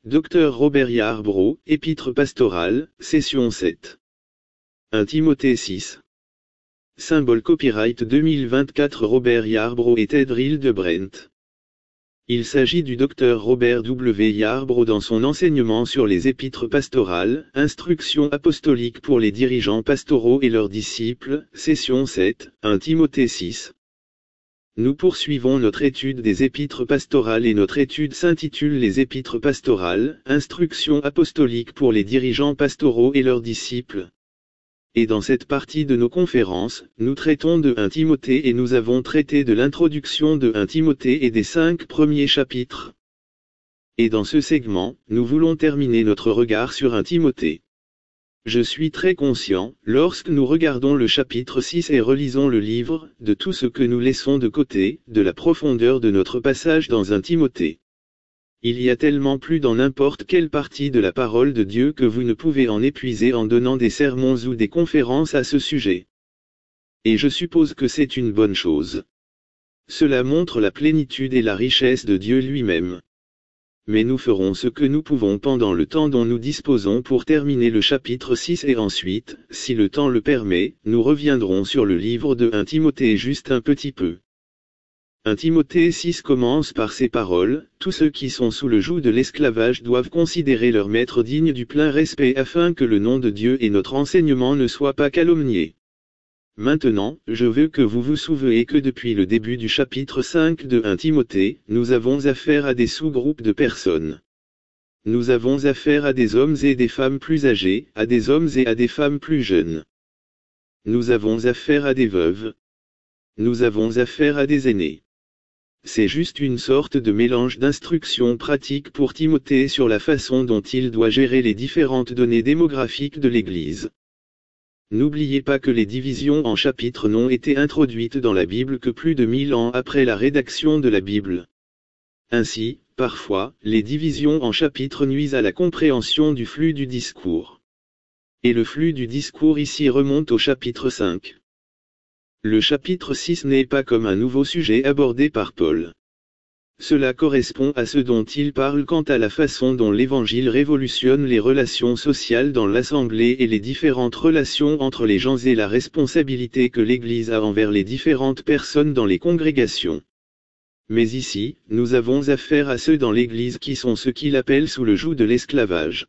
Dr Robert Yarbrough, Épître pastorale, session 7. 1 Timothée 6. Symbole copyright 2024 Robert Yarbrough et Ted Hildebrandt. Il s'agit du Dr Robert W. Yarbrough dans son enseignement sur les épîtres pastorales, instructions apostoliques pour les dirigeants pastoraux et leurs disciples, session 7, 1 Timothée 6. Nous poursuivons notre étude des épîtres pastorales et notre étude s'intitule Les épîtres pastorales, instructions apostoliques pour les dirigeants pastoraux et leurs disciples. Et dans cette partie de nos conférences, nous traitons de 1 Timothée et nous avons traité de l'introduction de 1 Timothée et des 5 premiers chapitres. Et dans ce segment, nous voulons terminer notre regard sur 1 Timothée. Je suis très conscient, lorsque nous regardons le chapitre 6 et relisons le livre, de tout ce que nous laissons de côté, de la profondeur de notre passage dans 1 Timothée. Il y a tellement plus dans n'importe quelle partie de la parole de Dieu que vous ne pouvez en épuiser en donnant des sermons ou des conférences à ce sujet. Et je suppose que c'est une bonne chose. Cela montre la plénitude et la richesse de Dieu lui-même. Mais nous ferons ce que nous pouvons pendant le temps dont nous disposons pour terminer le chapitre 6 et ensuite, si le temps le permet, nous reviendrons sur le livre de 1 Timothée juste un petit peu. 1 Timothée 6 commence par ces paroles, « Tous ceux qui sont sous le joug de l'esclavage doivent considérer leur maître digne du plein respect afin que le nom de Dieu et notre enseignement ne soient pas calomniés. » Maintenant, je veux que vous vous souveniez que depuis le début du chapitre 5 de 1 Timothée, nous avons affaire à des sous-groupes de personnes. Nous avons affaire à des hommes et des femmes plus âgés, à des hommes et à des femmes plus jeunes. Nous avons affaire à des veuves. Nous avons affaire à des aînés. C'est juste une sorte de mélange d'instructions pratiques pour Timothée sur la façon dont il doit gérer les différentes données démographiques de l'Église. N'oubliez pas que les divisions en chapitres n'ont été introduites dans la Bible que plus de 1000 ans après la rédaction de la Bible. Ainsi, parfois, les divisions en chapitres nuisent à la compréhension du flux du discours. Et le flux du discours ici remonte au chapitre 5. Le chapitre 6 n'est pas comme un nouveau sujet abordé par Paul. Cela correspond à ce dont il parle quant à la façon dont l'Évangile révolutionne les relations sociales dans l'Assemblée et les différentes relations entre les gens et la responsabilité que l'Église a envers les différentes personnes dans les congrégations. Mais ici, nous avons affaire à ceux dans l'Église qui sont ceux qu'il appelle sous le joug de l'esclavage.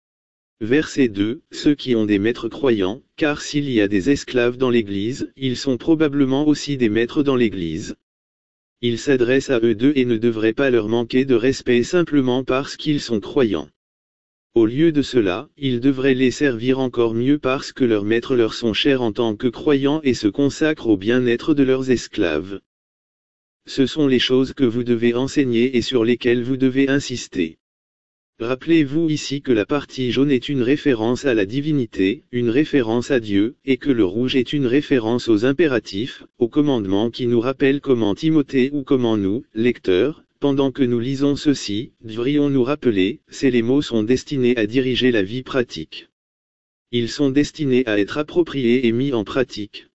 Verset 2, ceux qui ont des maîtres croyants, car s'il y a des esclaves dans l'Église, ils sont probablement aussi des maîtres dans l'Église. Il s'adresse à eux deux et ne devrait pas leur manquer de respect simplement parce qu'ils sont croyants. Au lieu de cela, il devrait les servir encore mieux parce que leurs maîtres leur sont chers en tant que croyants et se consacrent au bien-être de leurs esclaves. Ce sont les choses que vous devez enseigner et sur lesquelles vous devez insister. Rappelez-vous ici que la partie jaune est une référence à la divinité, une référence à Dieu, et que le rouge est une référence aux impératifs, aux commandements qui nous rappellent comment Timothée ou comment nous, lecteurs, pendant que nous lisons ceci, devrions nous rappeler, les mots sont destinés à diriger la vie pratique. Ils sont destinés à être appropriés et mis en pratique.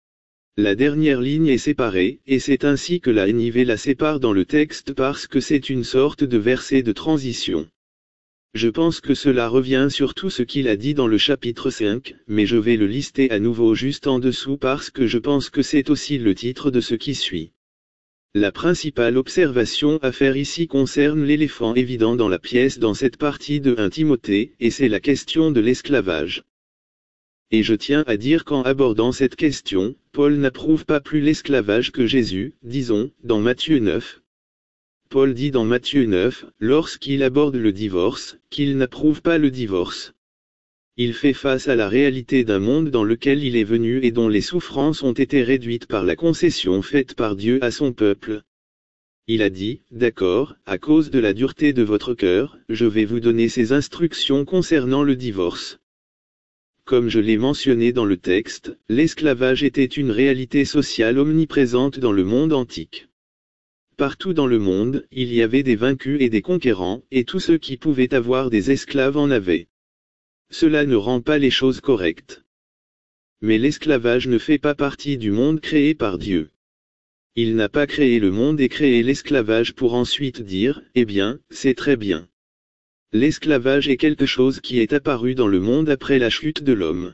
La dernière ligne est séparée, et c'est ainsi que la NIV la sépare dans le texte parce que c'est une sorte de verset de transition. Je pense que cela revient sur tout ce qu'il a dit dans le chapitre 5, mais je vais le lister à nouveau juste en dessous parce que je pense que c'est aussi le titre de ce qui suit. La principale observation à faire ici concerne l'éléphant évident dans la pièce dans cette partie de 1 Timothée, et c'est la question de l'esclavage. Et je tiens à dire qu'en abordant cette question, Paul n'approuve pas plus l'esclavage que Jésus, disons, dans Matthieu 9. Paul dit dans Matthieu 9, lorsqu'il aborde le divorce, qu'il n'approuve pas le divorce. Il fait face à la réalité d'un monde dans lequel il est venu et dont les souffrances ont été réduites par la concession faite par Dieu à son peuple. Il a dit, d'accord, à cause de la dureté de votre cœur, je vais vous donner ces instructions concernant le divorce. Comme je l'ai mentionné dans le texte, l'esclavage était une réalité sociale omniprésente dans le monde antique. Partout dans le monde, il y avait des vaincus et des conquérants, et tous ceux qui pouvaient avoir des esclaves en avaient. Cela ne rend pas les choses correctes. Mais l'esclavage ne fait pas partie du monde créé par Dieu. Il n'a pas créé le monde et créé l'esclavage pour ensuite dire, eh bien, c'est très bien. L'esclavage est quelque chose qui est apparu dans le monde après la chute de l'homme.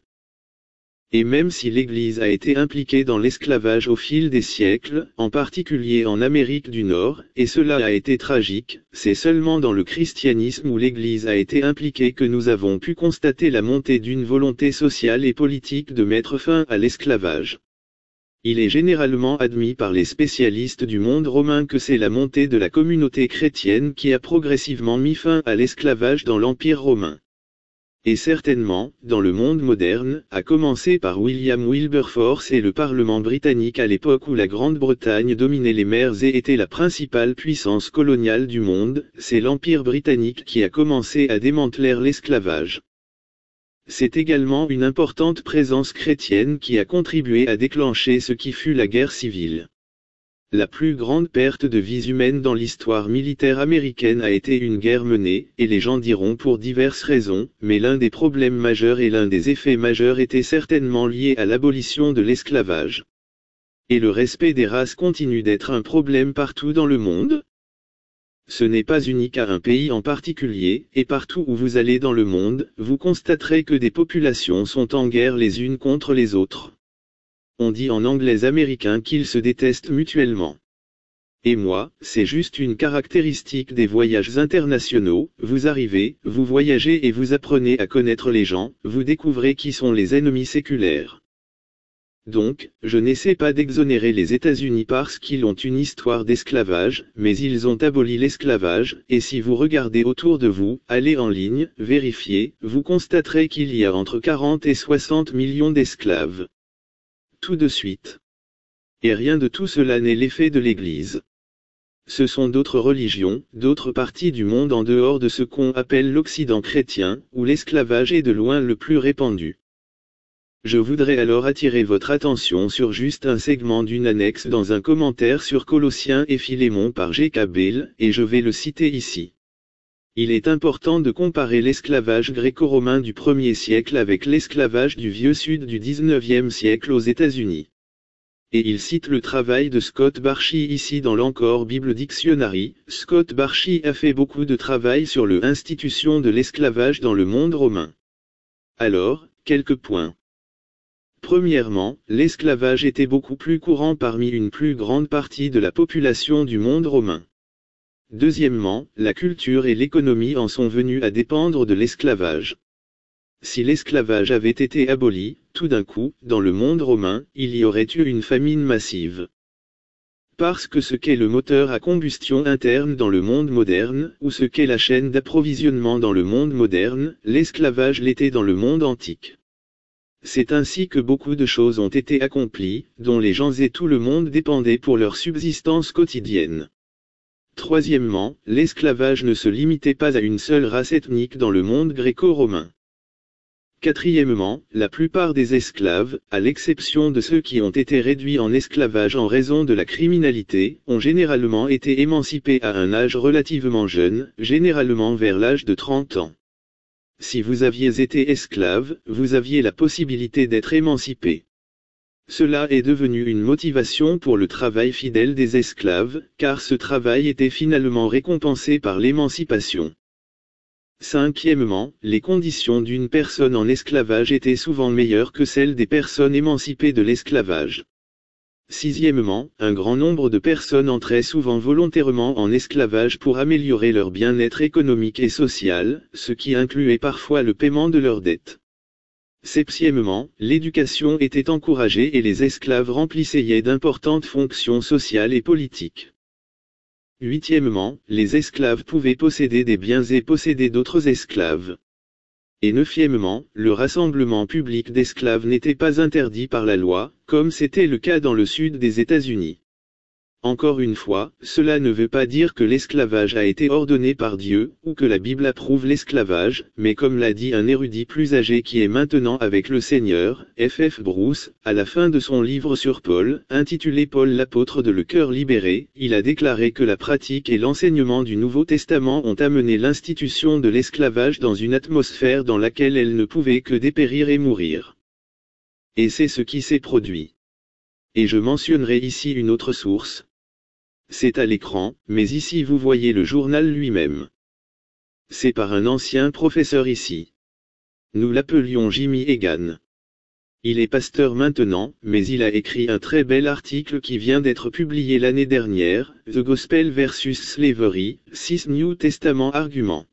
Et même si l'Église a été impliquée dans l'esclavage au fil des siècles, en particulier en Amérique du Nord, et cela a été tragique, c'est seulement dans le christianisme où l'Église a été impliquée que nous avons pu constater la montée d'une volonté sociale et politique de mettre fin à l'esclavage. Il est généralement admis par les spécialistes du monde romain que c'est la montée de la communauté chrétienne qui a progressivement mis fin à l'esclavage dans l'Empire romain. Et certainement, dans le monde moderne, à commencer par William Wilberforce et le Parlement britannique à l'époque où la Grande-Bretagne dominait les mers et était la principale puissance coloniale du monde, c'est l'Empire britannique qui a commencé à démanteler l'esclavage. C'est également une importante présence chrétienne qui a contribué à déclencher ce qui fut la guerre civile. La plus grande perte de vies humaines dans l'histoire militaire américaine a été une guerre menée, et les gens diront pour diverses raisons, mais l'un des problèmes majeurs et l'un des effets majeurs était certainement lié à l'abolition de l'esclavage. Et le respect des races continue d'être un problème partout dans le monde? Ce n'est pas unique à un pays en particulier, et partout où vous allez dans le monde, vous constaterez que des populations sont en guerre les unes contre les autres. On dit en anglais américain qu'ils se détestent mutuellement. Et moi, c'est juste une caractéristique des voyages internationaux, vous arrivez, vous voyagez et vous apprenez à connaître les gens, vous découvrez qui sont les ennemis séculaires. Donc, je n'essaie pas d'exonérer les États-Unis parce qu'ils ont une histoire d'esclavage, mais ils ont aboli l'esclavage, et si vous regardez autour de vous, allez en ligne, vérifiez, vous constaterez qu'il y a entre 40 et 60 millions d'esclaves. Tout de suite. Et rien de tout cela n'est l'effet de l'Église. Ce sont d'autres religions, d'autres parties du monde en dehors de ce qu'on appelle l'Occident chrétien, où l'esclavage est de loin le plus répandu. Je voudrais alors attirer votre attention sur juste un segment d'une annexe dans un commentaire sur Colossiens et Philémon par G.K. Bell, et je vais le citer ici. Il est important de comparer l'esclavage gréco-romain du 1er siècle avec l'esclavage du vieux sud du 19e siècle aux États-Unis. Et il cite le travail de Scott Barshi ici dans l'Encore Bible Dictionary. Scott Barshi a fait beaucoup de travail sur l'institution de l'esclavage dans le monde romain. Alors, quelques points. Premièrement, l'esclavage était beaucoup plus courant parmi une plus grande partie de la population du monde romain. Deuxièmement, la culture et l'économie en sont venues à dépendre de l'esclavage. Si l'esclavage avait été aboli, tout d'un coup, dans le monde romain, il y aurait eu une famine massive. Parce que ce qu'est le moteur à combustion interne dans le monde moderne, ou ce qu'est la chaîne d'approvisionnement dans le monde moderne, l'esclavage l'était dans le monde antique. C'est ainsi que beaucoup de choses ont été accomplies, dont les gens et tout le monde dépendaient pour leur subsistance quotidienne. Troisièmement, l'esclavage ne se limitait pas à une seule race ethnique dans le monde gréco-romain. Quatrièmement, la plupart des esclaves, à l'exception de ceux qui ont été réduits en esclavage en raison de la criminalité, ont généralement été émancipés à un âge relativement jeune, généralement vers l'âge de 30 ans. Si vous aviez été esclave, vous aviez la possibilité d'être émancipé. Cela est devenu une motivation pour le travail fidèle des esclaves, car ce travail était finalement récompensé par l'émancipation. Cinquièmement, les conditions d'une personne en esclavage étaient souvent meilleures que celles des personnes émancipées de l'esclavage. Sixièmement, un grand nombre de personnes entraient souvent volontairement en esclavage pour améliorer leur bien-être économique et social, ce qui incluait parfois le paiement de leurs dettes. Septièmement, l'éducation était encouragée et les esclaves remplissaient d'importantes fonctions sociales et politiques. Huitièmement, les esclaves pouvaient posséder des biens et posséder d'autres esclaves. Et neuvièmement, le rassemblement public d'esclaves n'était pas interdit par la loi, comme c'était le cas dans le sud des États-Unis. Encore une fois, cela ne veut pas dire que l'esclavage a été ordonné par Dieu, ou que la Bible approuve l'esclavage, mais comme l'a dit un érudit plus âgé qui est maintenant avec le Seigneur, F. Bruce, à la fin de son livre sur Paul, intitulé Paul l'apôtre de Le cœur libéré, il a déclaré que la pratique et l'enseignement du Nouveau Testament ont amené l'institution de l'esclavage dans une atmosphère dans laquelle elle ne pouvait que dépérir et mourir. Et c'est ce qui s'est produit. Et je mentionnerai ici une autre source. C'est à l'écran, mais ici vous voyez le journal lui-même. C'est par un ancien professeur ici. Nous l'appelions Jimmy Egan. Il est pasteur maintenant, mais il a écrit un très bel article qui vient d'être publié l'année dernière, The Gospel versus Slavery, 6 New Testament arguments.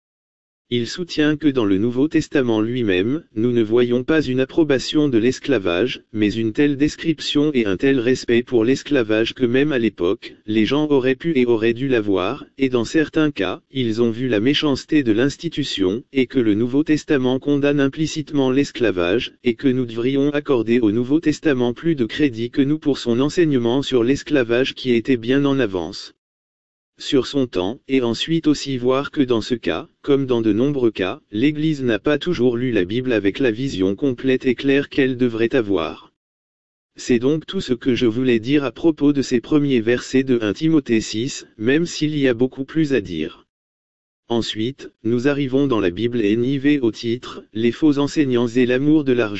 Il soutient que dans le Nouveau Testament lui-même, nous ne voyons pas une approbation de l'esclavage, mais une telle description et un tel respect pour l'esclavage que même à l'époque, les gens auraient pu et auraient dû l'avoir, et dans certains cas, ils ont vu la méchanceté de l'institution, et que le Nouveau Testament condamne implicitement l'esclavage, et que nous devrions accorder au Nouveau Testament plus de crédit que nous pour son enseignement sur l'esclavage qui était bien en avance sur son temps, et ensuite aussi voir que dans ce cas, comme dans de nombreux cas, l'Église n'a pas toujours lu la Bible avec la vision complète et claire qu'elle devrait avoir. C'est donc tout ce que je voulais dire à propos de ces premiers versets de 1 Timothée 6, même s'il y a beaucoup plus à dire. Ensuite, nous arrivons dans la Bible NIV au titre « Les faux enseignants et l'amour de l'argent ».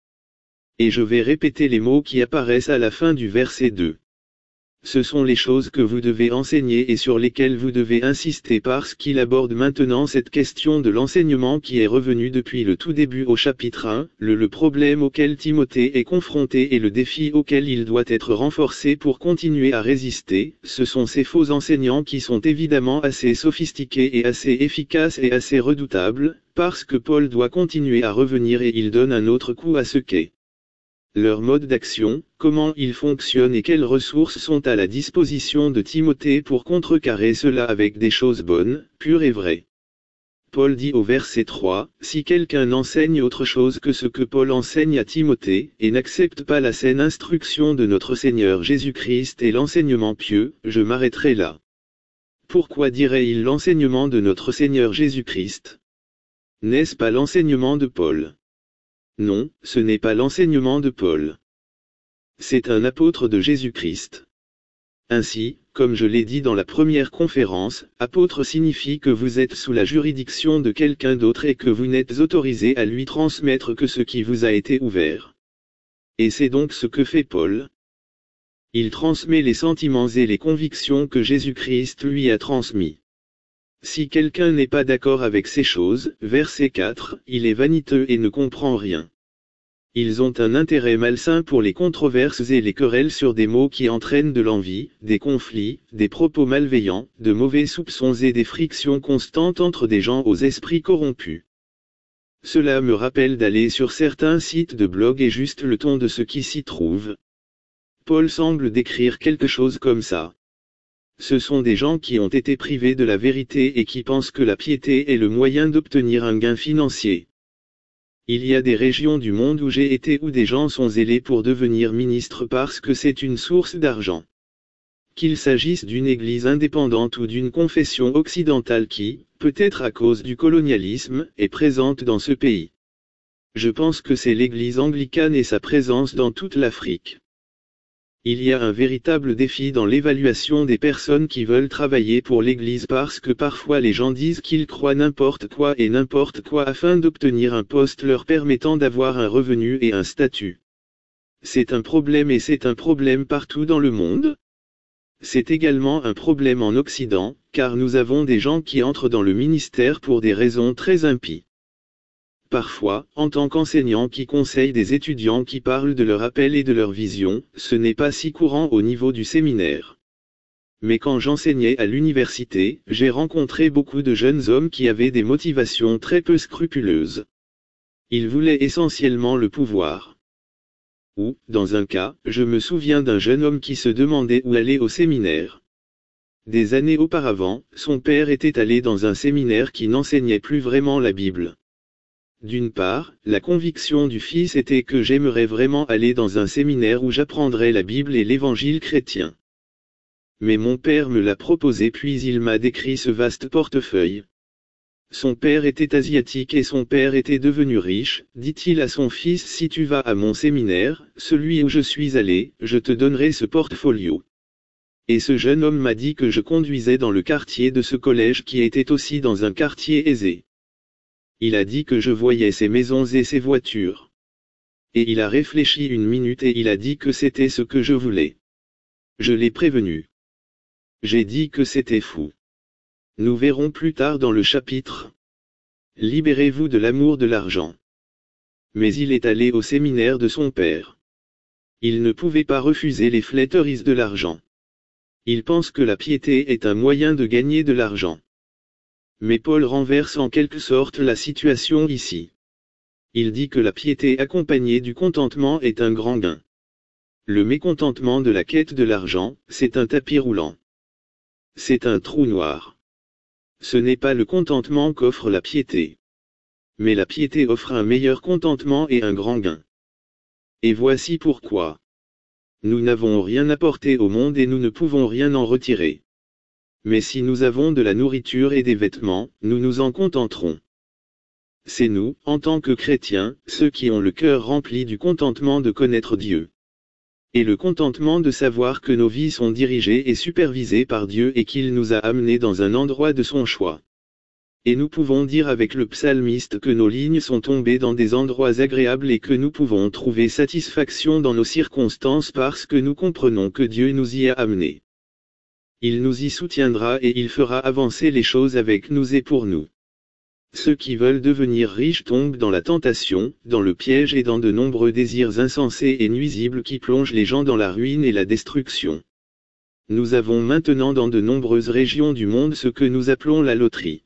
Et je vais répéter les mots qui apparaissent à la fin du verset 2. Ce sont les choses que vous devez enseigner et sur lesquelles vous devez insister parce qu'il aborde maintenant cette question de l'enseignement qui est revenue depuis le tout début au chapitre 1, le problème auquel Timothée est confronté et le défi auquel il doit être renforcé pour continuer à résister. Ce sont ces faux enseignants qui sont évidemment assez sophistiqués et assez efficaces et assez redoutables, parce que Paul doit continuer à revenir et il donne un autre coup à ce qu'est leur mode d'action, comment ils fonctionnent et quelles ressources sont à la disposition de Timothée pour contrecarrer cela avec des choses bonnes, pures et vraies. Paul dit au verset 3, « Si quelqu'un enseigne autre chose que ce que Paul enseigne à Timothée, et n'accepte pas la saine instruction de notre Seigneur Jésus-Christ et l'enseignement pieux, je m'arrêterai là. » Pourquoi dirait-il l'enseignement de notre Seigneur Jésus-Christ? N'est-ce pas l'enseignement de Paul? Non, ce n'est pas l'enseignement de Paul. C'est un apôtre de Jésus-Christ. Ainsi, comme je l'ai dit dans la première conférence, apôtre signifie que vous êtes sous la juridiction de quelqu'un d'autre et que vous n'êtes autorisé à lui transmettre que ce qui vous a été ouvert. Et c'est donc ce que fait Paul. Il transmet les sentiments et les convictions que Jésus-Christ lui a transmis. Si quelqu'un n'est pas d'accord avec ces choses, verset 4, il est vaniteux et ne comprend rien. Ils ont un intérêt malsain pour les controverses et les querelles sur des mots qui entraînent de l'envie, des conflits, des propos malveillants, de mauvais soupçons et des frictions constantes entre des gens aux esprits corrompus. Cela me rappelle d'aller sur certains sites de blog et juste le ton de ce qui s'y trouve. Paul semble décrire quelque chose comme ça. Ce sont des gens qui ont été privés de la vérité et qui pensent que la piété est le moyen d'obtenir un gain financier. Il y a des régions du monde où j'ai été où des gens sont zélés pour devenir ministres parce que c'est une source d'argent. Qu'il s'agisse d'une église indépendante ou d'une confession occidentale qui, peut-être à cause du colonialisme, est présente dans ce pays. Je pense que c'est l'église anglicane et sa présence dans toute l'Afrique. Il y a un véritable défi dans l'évaluation des personnes qui veulent travailler pour l'Église parce que parfois les gens disent qu'ils croient n'importe quoi et n'importe quoi afin d'obtenir un poste leur permettant d'avoir un revenu et un statut. C'est un problème et c'est un problème partout dans le monde. C'est également un problème en Occident, car nous avons des gens qui entrent dans le ministère pour des raisons très impies. Parfois, en tant qu'enseignant qui conseille des étudiants qui parlent de leur appel et de leur vision, ce n'est pas si courant au niveau du séminaire. Mais quand j'enseignais à l'université, j'ai rencontré beaucoup de jeunes hommes qui avaient des motivations très peu scrupuleuses. Ils voulaient essentiellement le pouvoir. Ou, dans un cas, je me souviens d'un jeune homme qui se demandait où aller au séminaire. Des années auparavant, son père était allé dans un séminaire qui n'enseignait plus vraiment la Bible. D'une part, la conviction du fils était que j'aimerais vraiment aller dans un séminaire où j'apprendrais la Bible et l'évangile chrétien. Mais mon père me l'a proposé puis il m'a décrit ce vaste portefeuille. Son père était asiatique et son père était devenu riche, dit-il à son fils, si tu vas à mon séminaire, celui où je suis allé, je te donnerai ce portfolio. Et ce jeune homme m'a dit que je conduisais dans le quartier de ce collège qui était aussi dans un quartier aisé. Il a dit que je voyais ses maisons et ses voitures. Et il a réfléchi une minute et il a dit que c'était ce que je voulais. Je l'ai prévenu. J'ai dit que c'était fou. Nous verrons plus tard dans le chapitre. Libérez-vous de l'amour de l'argent. Mais il est allé au séminaire de son père. Il ne pouvait pas refuser les flatteries de l'argent. Il pense que la piété est un moyen de gagner de l'argent. Mais Paul renverse en quelque sorte la situation ici. Il dit que la piété accompagnée du contentement est un grand gain. Le mécontentement de la quête de l'argent, c'est un tapis roulant. C'est un trou noir. Ce n'est pas le contentement qu'offre la piété. Mais la piété offre un meilleur contentement et un grand gain. Et voici pourquoi. Nous n'avons rien apporté au monde et nous ne pouvons rien en retirer. Mais si nous avons de la nourriture et des vêtements, nous nous en contenterons. C'est nous, en tant que chrétiens, ceux qui ont le cœur rempli du contentement de connaître Dieu. Et le contentement de savoir que nos vies sont dirigées et supervisées par Dieu et qu'il nous a amenés dans un endroit de son choix. Et nous pouvons dire avec le psalmiste que nos lignes sont tombées dans des endroits agréables et que nous pouvons trouver satisfaction dans nos circonstances parce que nous comprenons que Dieu nous y a amenés. Il nous y soutiendra et il fera avancer les choses avec nous et pour nous. Ceux qui veulent devenir riches tombent dans la tentation, dans le piège et dans de nombreux désirs insensés et nuisibles qui plongent les gens dans la ruine et la destruction. Nous avons maintenant dans de nombreuses régions du monde ce que nous appelons la loterie.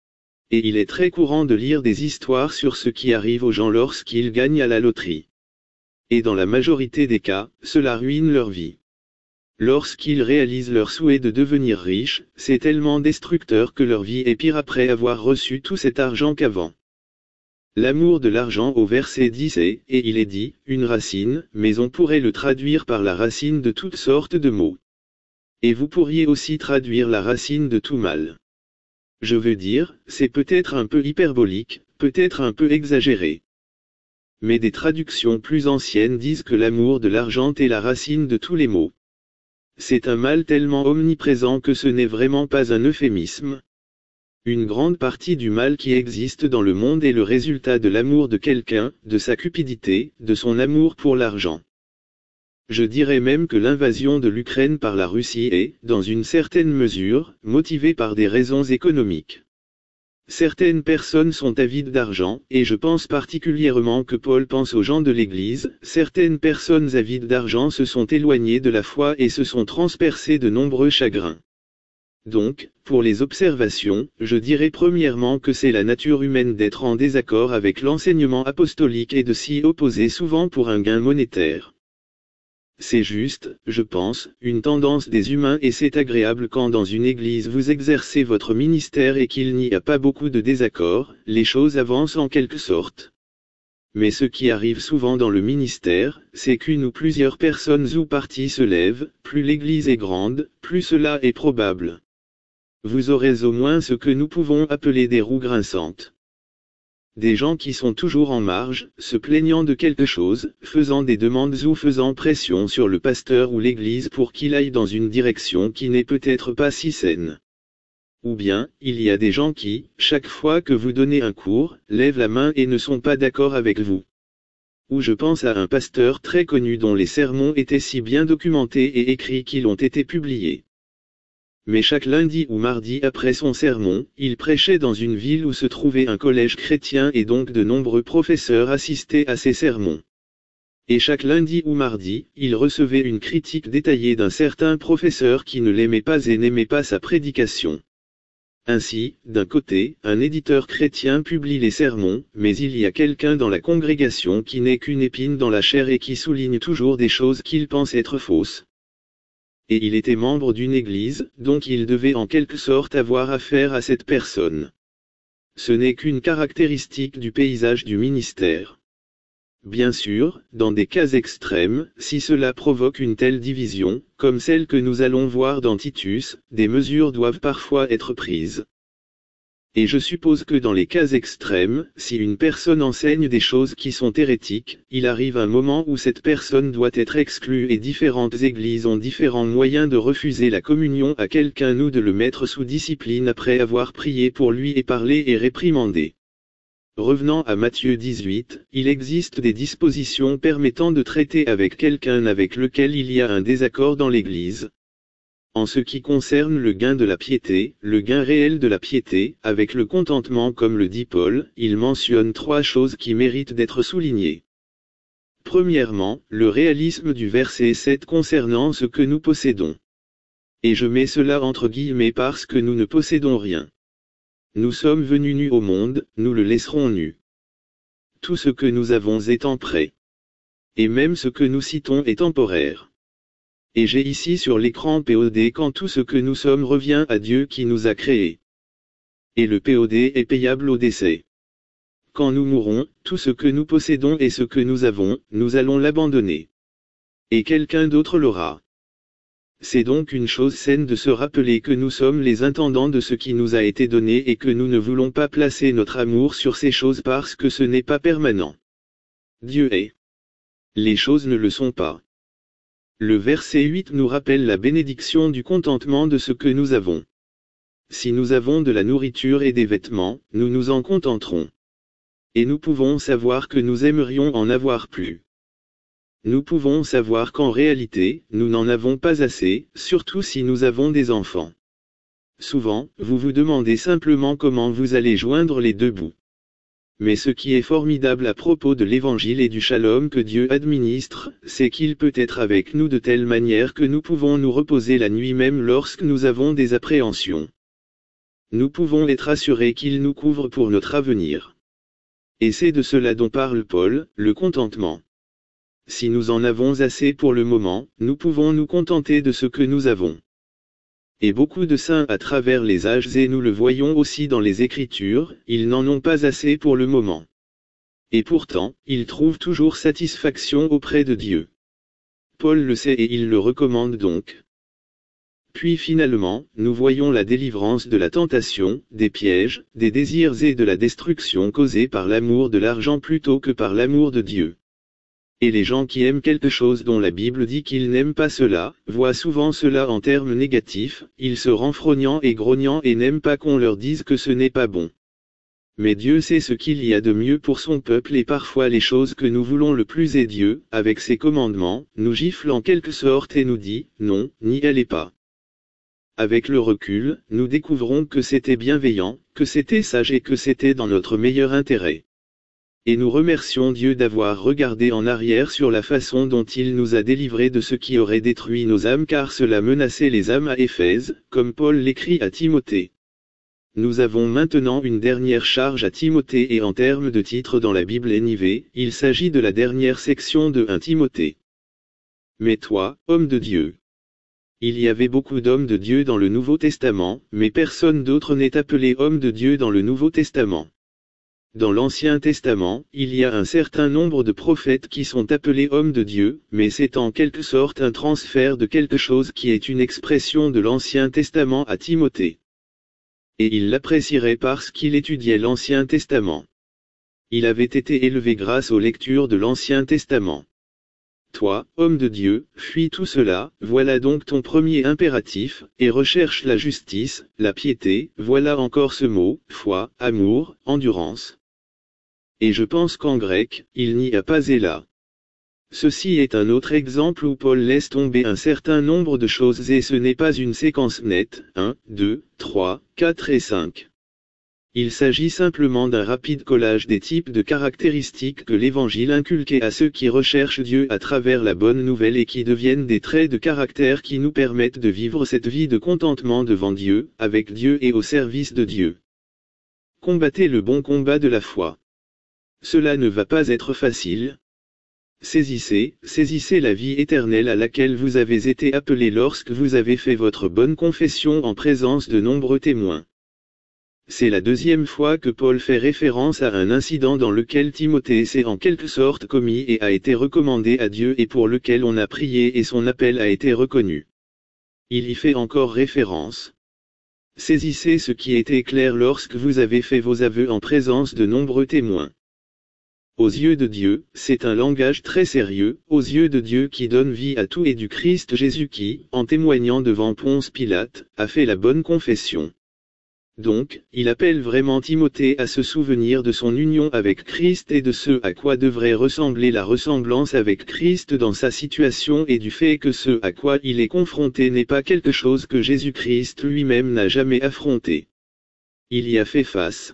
Et il est très courant de lire des histoires sur ce qui arrive aux gens lorsqu'ils gagnent à la loterie. Et dans la majorité des cas, cela ruine leur vie. Lorsqu'ils réalisent leur souhait de devenir riches, c'est tellement destructeur que leur vie est pire après avoir reçu tout cet argent qu'avant. L'amour de l'argent au verset 10 est, et il est dit, une racine, mais on pourrait le traduire par la racine de toutes sortes de mots. Et vous pourriez aussi traduire la racine de tout mal. Je veux dire, c'est peut-être un peu hyperbolique, peut-être un peu exagéré. Mais des traductions plus anciennes disent que l'amour de l'argent est la racine de tous les maux. C'est un mal tellement omniprésent que ce n'est vraiment pas un euphémisme. Une grande partie du mal qui existe dans le monde est le résultat de l'amour de quelqu'un, de sa cupidité, de son amour pour l'argent. Je dirais même que l'invasion de l'Ukraine par la Russie est, dans une certaine mesure, motivée par des raisons économiques. Certaines personnes sont avides d'argent, et je pense particulièrement que Paul pense aux gens de l'Église. Certaines personnes avides d'argent se sont éloignées de la foi et se sont transpercées de nombreux chagrins. Donc, pour les observations, je dirais premièrement que c'est la nature humaine d'être en désaccord avec l'enseignement apostolique et de s'y opposer souvent pour un gain monétaire. C'est juste, je pense, une tendance des humains et c'est agréable quand dans une église vous exercez votre ministère et qu'il n'y a pas beaucoup de désaccords, les choses avancent en quelque sorte. Mais ce qui arrive souvent dans le ministère, c'est qu'une ou plusieurs personnes ou partis se lèvent, plus l'église est grande, plus cela est probable. Vous aurez au moins ce que nous pouvons appeler des roues grinçantes. Des gens qui sont toujours en marge, se plaignant de quelque chose, faisant des demandes ou faisant pression sur le pasteur ou l'église pour qu'il aille dans une direction qui n'est peut-être pas si saine. Ou bien, il y a des gens qui, chaque fois que vous donnez un cours, lèvent la main et ne sont pas d'accord avec vous. Ou je pense à un pasteur très connu dont les sermons étaient si bien documentés et écrits qu'ils ont été publiés. Mais chaque lundi ou mardi après son sermon, il prêchait dans une ville où se trouvait un collège chrétien et donc de nombreux professeurs assistaient à ses sermons. Et chaque lundi ou mardi, il recevait une critique détaillée d'un certain professeur qui ne l'aimait pas et n'aimait pas sa prédication. Ainsi, d'un côté, un éditeur chrétien publie les sermons, mais il y a quelqu'un dans la congrégation qui n'est qu'une épine dans la chair et qui souligne toujours des choses qu'il pense être fausses. Et il était membre d'une église, donc il devait en quelque sorte avoir affaire à cette personne. Ce n'est qu'une caractéristique du paysage du ministère. Bien sûr, dans des cas extrêmes, si cela provoque une telle division, comme celle que nous allons voir dans Titus, des mesures doivent parfois être prises. Et je suppose que dans les cas extrêmes, si une personne enseigne des choses qui sont hérétiques, il arrive un moment où cette personne doit être exclue et différentes églises ont différents moyens de refuser la communion à quelqu'un ou de le mettre sous discipline après avoir prié pour lui et parlé et réprimandé. Revenant à Matthieu 18, il existe des dispositions permettant de traiter avec quelqu'un avec lequel il y a un désaccord dans l'église. En ce qui concerne le gain de la piété, le gain réel de la piété, avec le contentement comme le dit Paul, il mentionne 3 choses qui méritent d'être soulignées. Premièrement, le réalisme du verset 7 concernant ce que nous possédons. Et je mets cela entre guillemets parce que nous ne possédons rien. Nous sommes venus nus au monde, nous le laisserons nu. Tout ce que nous avons étant prêt. Et même ce que nous citons est temporaire. Et j'ai ici sur l'écran POD quand tout ce que nous sommes revient à Dieu qui nous a créés. Et le POD est payable au décès. Quand nous mourrons, tout ce que nous possédons et ce que nous avons, nous allons l'abandonner. Et quelqu'un d'autre l'aura. C'est donc une chose saine de se rappeler que nous sommes les intendants de ce qui nous a été donné et que nous ne voulons pas placer notre amour sur ces choses parce que ce n'est pas permanent. Dieu est. Les choses ne le sont pas. Le verset 8 nous rappelle la bénédiction du contentement de ce que nous avons. Si nous avons de la nourriture et des vêtements, nous nous en contenterons. Et nous pouvons savoir que nous aimerions en avoir plus. Nous pouvons savoir qu'en réalité, nous n'en avons pas assez, surtout si nous avons des enfants. Souvent, vous vous demandez simplement comment vous allez joindre les 2 bouts. Mais ce qui est formidable à propos de l'Évangile et du shalom que Dieu administre, c'est qu'il peut être avec nous de telle manière que nous pouvons nous reposer la nuit même lorsque nous avons des appréhensions. Nous pouvons être assurés qu'il nous couvre pour notre avenir. Et c'est de cela dont parle Paul, le contentement. Si nous en avons assez pour le moment, nous pouvons nous contenter de ce que nous avons. Et beaucoup de saints à travers les âges et nous le voyons aussi dans les Écritures, ils n'en ont pas assez pour le moment. Et pourtant, ils trouvent toujours satisfaction auprès de Dieu. Paul le sait et il le recommande donc. Puis finalement, nous voyons la délivrance de la tentation, des pièges, des désirs et de la destruction causés par l'amour de l'argent plutôt que par l'amour de Dieu. Et les gens qui aiment quelque chose dont la Bible dit qu'ils n'aiment pas cela, voient souvent cela en termes négatifs, ils se renfrognant et grognant et n'aiment pas qu'on leur dise que ce n'est pas bon. Mais Dieu sait ce qu'il y a de mieux pour son peuple et parfois les choses que nous voulons le plus est Dieu, avec ses commandements, nous gifle en quelque sorte et nous dit, non, n'y allez pas. Avec le recul, nous découvrons que c'était bienveillant, que c'était sage et que c'était dans notre meilleur intérêt. Et nous remercions Dieu d'avoir regardé en arrière sur la façon dont il nous a délivrés de ce qui aurait détruit nos âmes car cela menaçait les âmes à Éphèse, comme Paul l'écrit à Timothée. Nous avons maintenant une dernière charge à Timothée et en termes de titre dans la Bible NIV, il s'agit de la dernière section de 1 Timothée. Mais toi, homme de Dieu. Il y avait beaucoup d'hommes de Dieu dans le Nouveau Testament, mais personne d'autre n'est appelé homme de Dieu dans le Nouveau Testament. Dans l'Ancien Testament, il y a un certain nombre de prophètes qui sont appelés hommes de Dieu, mais c'est en quelque sorte un transfert de quelque chose qui est une expression de l'Ancien Testament à Timothée. Et il l'apprécierait parce qu'il étudiait l'Ancien Testament. Il avait été élevé grâce aux lectures de l'Ancien Testament. Toi, homme de Dieu, fuis tout cela, voilà donc ton premier impératif, et recherche la justice, la piété, voilà encore ce mot, foi, amour, endurance. Et je pense qu'en grec, il n'y a pas là. Ceci est un autre exemple où Paul laisse tomber un certain nombre de choses et ce n'est pas une séquence nette, 1, 2, 3, 4 et 5. Il s'agit simplement d'un rapide collage des types de caractéristiques que l'Évangile inculquait à ceux qui recherchent Dieu à travers la bonne nouvelle et qui deviennent des traits de caractère qui nous permettent de vivre cette vie de contentement devant Dieu, avec Dieu et au service de Dieu. Combattez le bon combat de la foi. Cela ne va pas être facile. Saisissez la vie éternelle à laquelle vous avez été appelés lorsque vous avez fait votre bonne confession en présence de nombreux témoins. C'est la deuxième fois que Paul fait référence à un incident dans lequel Timothée s'est en quelque sorte commis et a été recommandé à Dieu et pour lequel on a prié et son appel a été reconnu. Il y fait encore référence. Saisissez ce qui était clair lorsque vous avez fait vos aveux en présence de nombreux témoins. Aux yeux de Dieu, c'est un langage très sérieux, aux yeux de Dieu qui donne vie à tout et du Christ Jésus qui, en témoignant devant Ponce Pilate, a fait la bonne confession. Donc, il appelle vraiment Timothée à se souvenir de son union avec Christ et de ce à quoi devrait ressembler la ressemblance avec Christ dans sa situation et du fait que ce à quoi il est confronté n'est pas quelque chose que Jésus-Christ lui-même n'a jamais affronté. Il y a fait face.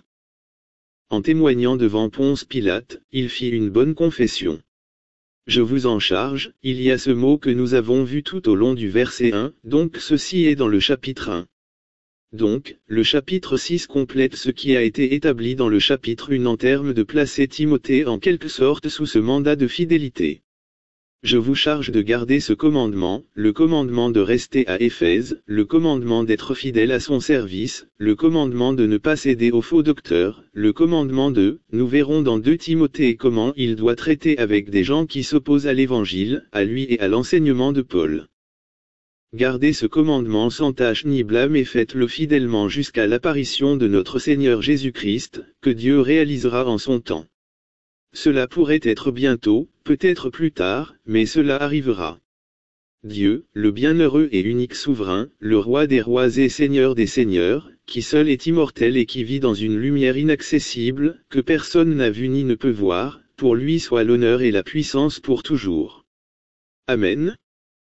En témoignant devant Ponce Pilate, il fit une bonne confession. Je vous en charge, il y a ce mot que nous avons vu tout au long du verset 1, donc ceci est dans le chapitre 1. Donc, le chapitre 6 complète ce qui a été établi dans le chapitre 1 en termes de placer Timothée en quelque sorte sous ce mandat de fidélité. Je vous charge de garder ce commandement, le commandement de rester à Éphèse, le commandement d'être fidèle à son service, le commandement de ne pas céder aux faux docteurs, le commandement de, nous verrons dans 2 Timothée comment il doit traiter avec des gens qui s'opposent à l'évangile, à lui et à l'enseignement de Paul. Gardez ce commandement sans tache ni blâme et faites-le fidèlement jusqu'à l'apparition de notre Seigneur Jésus-Christ, que Dieu réalisera en son temps. Cela pourrait être bientôt, peut-être plus tard, mais cela arrivera. Dieu, le bienheureux et unique souverain, le roi des rois et seigneur des seigneurs, qui seul est immortel et qui vit dans une lumière inaccessible, que personne n'a vu ni ne peut voir, pour lui soit l'honneur et la puissance pour toujours. Amen.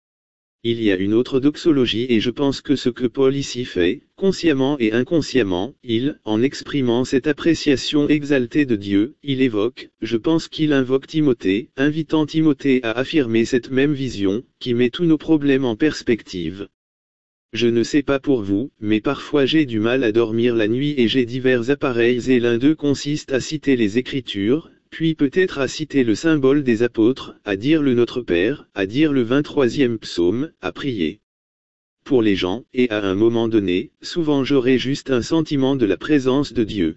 Il y a une autre doxologie et je pense que ce que Paul ici fait, consciemment et inconsciemment, en exprimant cette appréciation exaltée de Dieu, il évoque, je pense qu'il invoque Timothée, invitant Timothée à affirmer cette même vision, qui met tous nos problèmes en perspective. Je ne sais pas pour vous, mais parfois j'ai du mal à dormir la nuit et j'ai divers appareils et l'un d'eux consiste à citer les Écritures, puis peut-être à citer le symbole des apôtres, à dire le Notre Père, à dire le 23e psaume, à prier pour les gens, et à un moment donné, souvent j'aurai juste un sentiment de la présence de Dieu.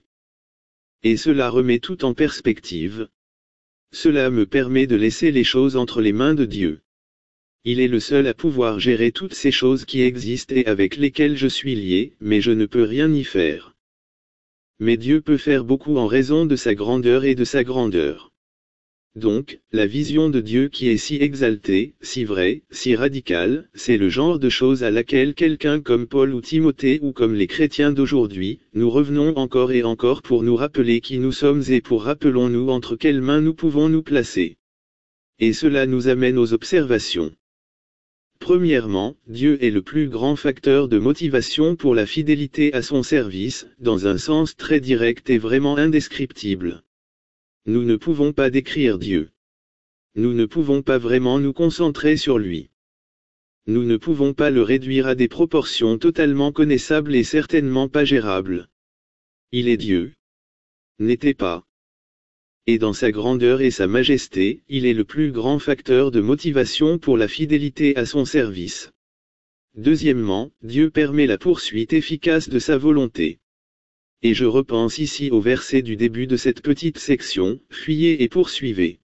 Et cela remet tout en perspective. Cela me permet de laisser les choses entre les mains de Dieu. Il est le seul à pouvoir gérer toutes ces choses qui existent et avec lesquelles je suis lié, mais je ne peux rien y faire. Mais Dieu peut faire beaucoup en raison de sa grandeur et de sa grandeur. Donc, la vision de Dieu qui est si exaltée, si vraie, si radicale, c'est le genre de choses à laquelle quelqu'un comme Paul ou Timothée ou comme les chrétiens d'aujourd'hui, nous revenons encore et encore pour nous rappeler qui nous sommes et pour rappelons-nous entre quelles mains nous pouvons nous placer. Et cela nous amène aux observations. Premièrement, Dieu est le plus grand facteur de motivation pour la fidélité à son service, dans un sens très direct et vraiment indescriptible. Nous ne pouvons pas décrire Dieu. Nous ne pouvons pas vraiment nous concentrer sur lui. Nous ne pouvons pas le réduire à des proportions totalement connaissables et certainement pas gérables. Il est Dieu. N'était pas. Et dans sa grandeur et sa majesté, il est le plus grand facteur de motivation pour la fidélité à son service. Deuxièmement, Dieu permet la poursuite efficace de sa volonté. Et je repense ici au verset du début de cette petite section, fuyez et poursuivez.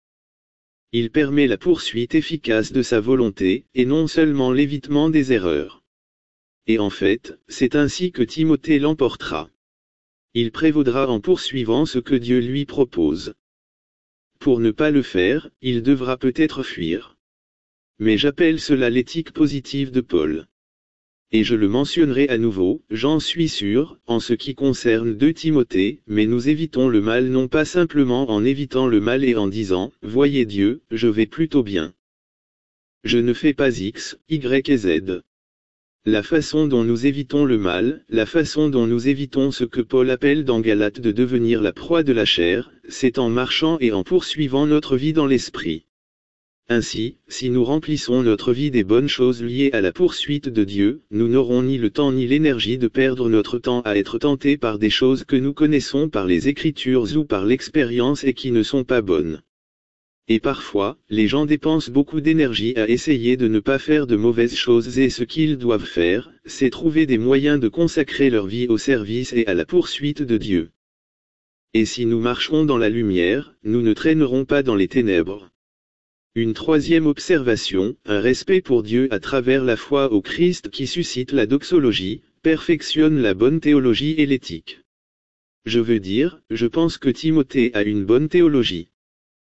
Il permet la poursuite efficace de sa volonté, et non seulement l'évitement des erreurs. Et en fait, c'est ainsi que Timothée l'emportera. Il prévaudra en poursuivant ce que Dieu lui propose. Pour ne pas le faire, il devra peut-être fuir. Mais j'appelle cela l'éthique positive de Paul. Et je le mentionnerai à nouveau, j'en suis sûr, en ce qui concerne 2 Timothée, mais nous évitons le mal non pas simplement en évitant le mal et en disant, voyez Dieu, je vais plutôt bien. Je ne fais pas X, Y et Z. La façon dont nous évitons le mal, la façon dont nous évitons ce que Paul appelle dans Galates de devenir la proie de la chair, c'est en marchant et en poursuivant notre vie dans l'esprit. Ainsi, si nous remplissons notre vie des bonnes choses liées à la poursuite de Dieu, nous n'aurons ni le temps ni l'énergie de perdre notre temps à être tentés par des choses que nous connaissons par les Écritures ou par l'expérience et qui ne sont pas bonnes. Et parfois, les gens dépensent beaucoup d'énergie à essayer de ne pas faire de mauvaises choses et ce qu'ils doivent faire, c'est trouver des moyens de consacrer leur vie au service et à la poursuite de Dieu. Et si nous marchons dans la lumière, nous ne traînerons pas dans les ténèbres. Une troisième observation, un respect pour Dieu à travers la foi au Christ qui suscite la doxologie, perfectionne la bonne théologie et l'éthique. Je veux dire, je pense que Timothée a une bonne théologie.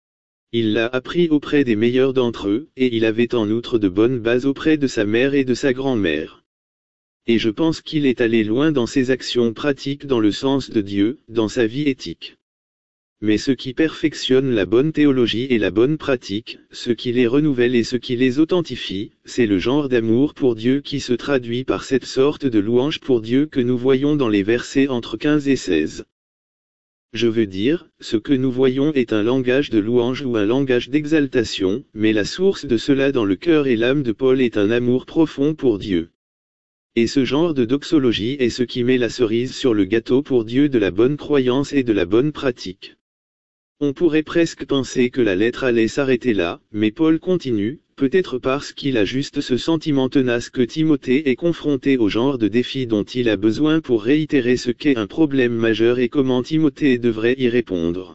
Il l'a appris auprès des meilleurs d'entre eux, et il avait en outre de bonnes bases auprès de sa mère et de sa grand-mère. Et je pense qu'il est allé loin dans ses actions pratiques dans le sens de Dieu, dans sa vie éthique. Mais ce qui perfectionne la bonne théologie et la bonne pratique, ce qui les renouvelle et ce qui les authentifie, c'est le genre d'amour pour Dieu qui se traduit par cette sorte de louange pour Dieu que nous voyons dans les versets entre 15 et 16. Je veux dire, ce que nous voyons est un langage de louange ou un langage d'exaltation, mais la source de cela dans le cœur et l'âme de Paul est un amour profond pour Dieu. Et ce genre de doxologie est ce qui met la cerise sur le gâteau pour Dieu de la bonne croyance et de la bonne pratique. On pourrait presque penser que la lettre allait s'arrêter là, mais Paul continue, peut-être parce qu'il a juste ce sentiment tenace que Timothée est confronté au genre de défi dont il a besoin pour réitérer ce qu'est un problème majeur et comment Timothée devrait y répondre.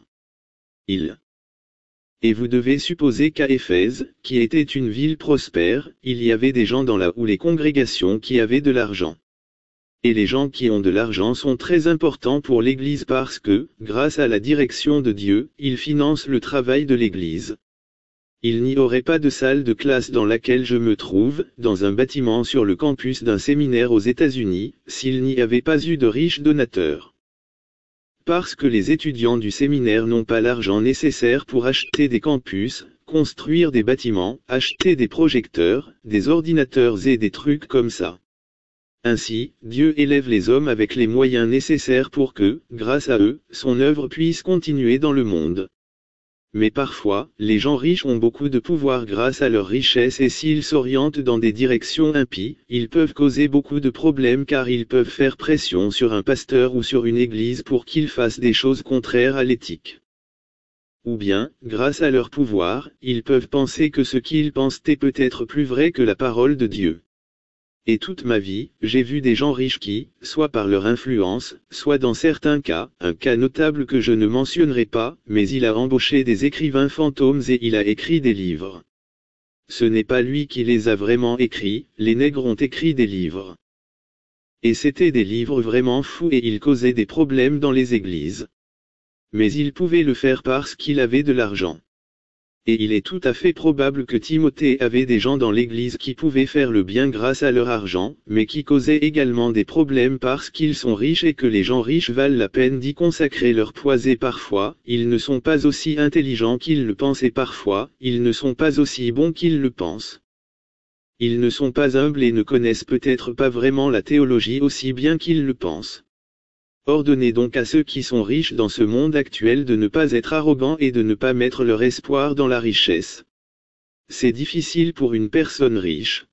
Et vous devez supposer qu'à Éphèse, qui était une ville prospère, il y avait des gens dans la ou les congrégations qui avaient de l'argent. Et les gens qui ont de l'argent sont très importants pour l'Église parce que, grâce à la direction de Dieu, ils financent le travail de l'Église. Il n'y aurait pas de salle de classe dans laquelle je me trouve, dans un bâtiment sur le campus d'un séminaire aux États-Unis, s'il n'y avait pas eu de riches donateurs. Parce que les étudiants du séminaire n'ont pas l'argent nécessaire pour acheter des campus, construire des bâtiments, acheter des projecteurs, des ordinateurs et des trucs comme ça. Ainsi, Dieu élève les hommes avec les moyens nécessaires pour que, grâce à eux, son œuvre puisse continuer dans le monde. Mais parfois, les gens riches ont beaucoup de pouvoir grâce à leur richesse et s'ils s'orientent dans des directions impies, ils peuvent causer beaucoup de problèmes car ils peuvent faire pression sur un pasteur ou sur une église pour qu'ils fassent des choses contraires à l'éthique. Ou bien, grâce à leur pouvoir, ils peuvent penser que ce qu'ils pensent est peut-être plus vrai que la parole de Dieu. Et toute ma vie, j'ai vu des gens riches qui, soit par leur influence, soit dans certains cas, un cas notable que je ne mentionnerai pas, mais il a embauché des écrivains fantômes et il a écrit des livres. Ce n'est pas lui qui les a vraiment écrits, les nègres ont écrit des livres. Et c'étaient des livres vraiment fous et ils causaient des problèmes dans les églises. Mais il pouvait le faire parce qu'il avait de l'argent. Et il est tout à fait probable que Timothée avait des gens dans l'église qui pouvaient faire le bien grâce à leur argent, mais qui causaient également des problèmes parce qu'ils sont riches et que les gens riches valent la peine d'y consacrer leur poids et parfois, ils ne sont pas aussi intelligents qu'ils le pensent et parfois, ils ne sont pas aussi bons qu'ils le pensent. Ils ne sont pas humbles et ne connaissent peut-être pas vraiment la théologie aussi bien qu'ils le pensent. Ordonnez donc à ceux qui sont riches dans ce monde actuel de ne pas être arrogants et de ne pas mettre leur espoir dans la richesse. C'est difficile pour une personne riche.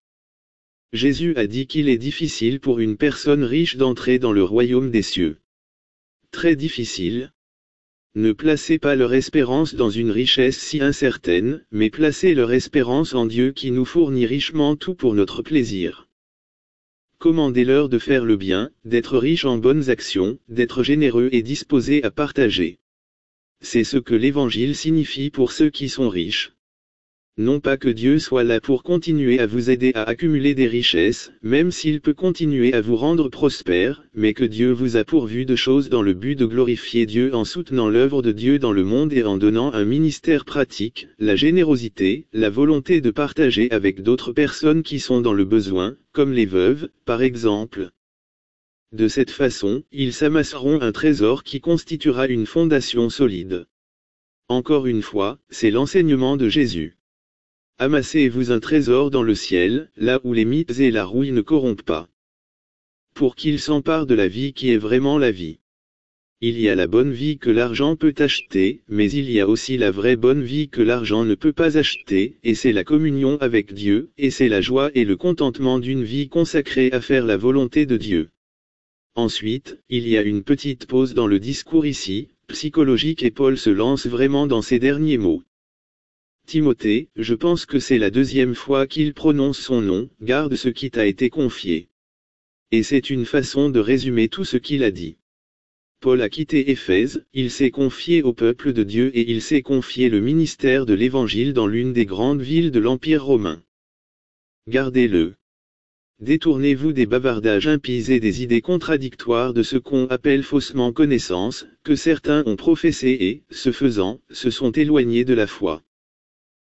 Jésus a dit qu'il est difficile pour une personne riche d'entrer dans le royaume des cieux. Très difficile. Ne placez pas leur espérance dans une richesse si incertaine, mais placez leur espérance en Dieu qui nous fournit richement tout pour notre plaisir. Commandez-leur de faire le bien, d'être riches en bonnes actions, d'être généreux et disposés à partager. C'est ce que l'Évangile signifie pour ceux qui sont riches. Non pas que Dieu soit là pour continuer à vous aider à accumuler des richesses, même s'il peut continuer à vous rendre prospère, mais que Dieu vous a pourvu de choses dans le but de glorifier Dieu en soutenant l'œuvre de Dieu dans le monde et en donnant un ministère pratique, la générosité, la volonté de partager avec d'autres personnes qui sont dans le besoin, comme les veuves, par exemple. De cette façon, ils s'amasseront un trésor qui constituera une fondation solide. Encore une fois, c'est l'enseignement de Jésus. Amassez-vous un trésor dans le ciel, là où les mythes et la rouille ne corrompent pas. Pour qu'il s'empare de la vie qui est vraiment la vie. Il y a la bonne vie que l'argent peut acheter, mais il y a aussi la vraie bonne vie que l'argent ne peut pas acheter, et c'est la communion avec Dieu, et c'est la joie et le contentement d'une vie consacrée à faire la volonté de Dieu. Ensuite, il y a une petite pause dans le discours ici, psychologique et Paul se lance vraiment dans ces derniers mots. Timothée, je pense que c'est la deuxième fois qu'il prononce son nom, garde ce qui t'a été confié. Et c'est une façon de résumer tout ce qu'il a dit. Paul a quitté Éphèse, il s'est confié au peuple de Dieu et il s'est confié le ministère de l'Évangile dans l'une des grandes villes de l'Empire romain. Gardez-le. Détournez-vous des bavardages impies et des idées contradictoires de ce qu'on appelle faussement connaissance, que certains ont professé et, ce faisant, se sont éloignés de la foi.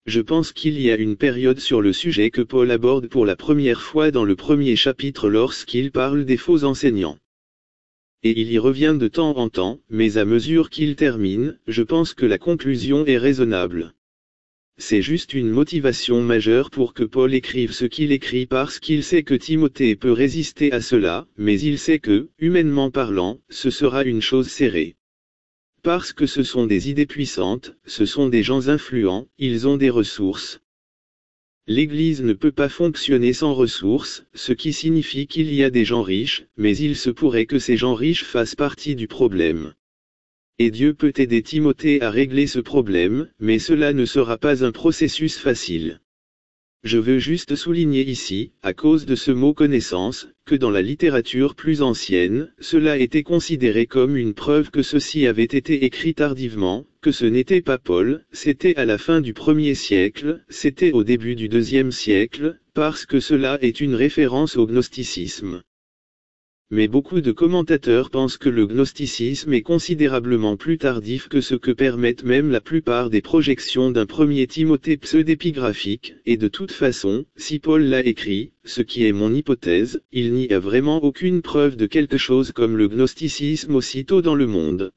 Je pense qu'il y a une période sur le sujet que Paul aborde pour la première fois dans le premier chapitre lorsqu'il parle des faux enseignants. Et il y revient de temps en temps, mais à mesure qu'il termine, je pense que la conclusion est raisonnable. C'est juste une motivation majeure pour que Paul écrive ce qu'il écrit parce qu'il sait que Timothée peut résister à cela, mais il sait que, humainement parlant, ce sera une chose serrée. Parce que ce sont des idées puissantes, ce sont des gens influents, ils ont des ressources. L'Église ne peut pas fonctionner sans ressources, ce qui signifie qu'il y a des gens riches, mais il se pourrait que ces gens riches fassent partie du problème. Et Dieu peut aider Timothée à régler ce problème, mais cela ne sera pas un processus facile. Je veux juste souligner ici, à cause de ce mot connaissance, que dans la littérature plus ancienne, cela était considéré comme une preuve que ceci avait été écrit tardivement, que ce n'était pas Paul, c'était à la fin du 1er siècle, c'était au début du 2e siècle, parce que cela est une référence au gnosticisme. Mais beaucoup de commentateurs pensent que le gnosticisme est considérablement plus tardif que ce que permettent même la plupart des projections d'un premier Timothée pseudépigraphique, et de toute façon, si Paul l'a écrit, ce qui est mon hypothèse, il n'y a vraiment aucune preuve de quelque chose comme le gnosticisme aussitôt dans le monde.